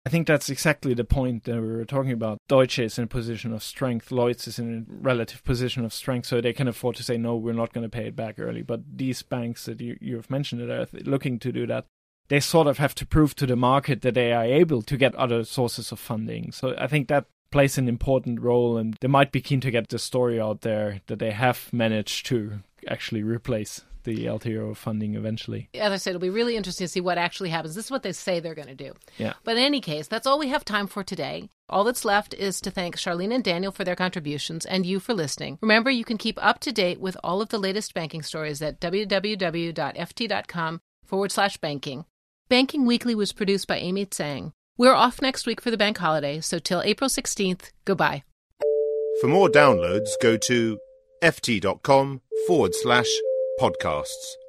I think that's exactly the point that we were talking about. Deutsche is in a position of strength. Lloyds is in a relative position of strength, so they can afford to say, no, we're not going to pay it back early. But these banks that you've mentioned that are looking to do that, they sort of have to prove to the market that they are able to get other sources of funding. So I think that plays an important role, and they might be keen to get the story out there that they have managed to actually replace the LTRO funding eventually. As I said, it'll be really interesting to see what actually happens. This is what they say they're going to do. Yeah. But in any case, that's all we have time for today. All that's left is to thank Charlene and Daniel for their contributions and you for listening. Remember, you can keep up to date with all of the latest banking stories at www.ft.com/banking. Banking Weekly was produced by Amy Tsang. We're off next week for the bank holiday, so till April 16th, goodbye. For more downloads, go to ft.com/podcasts.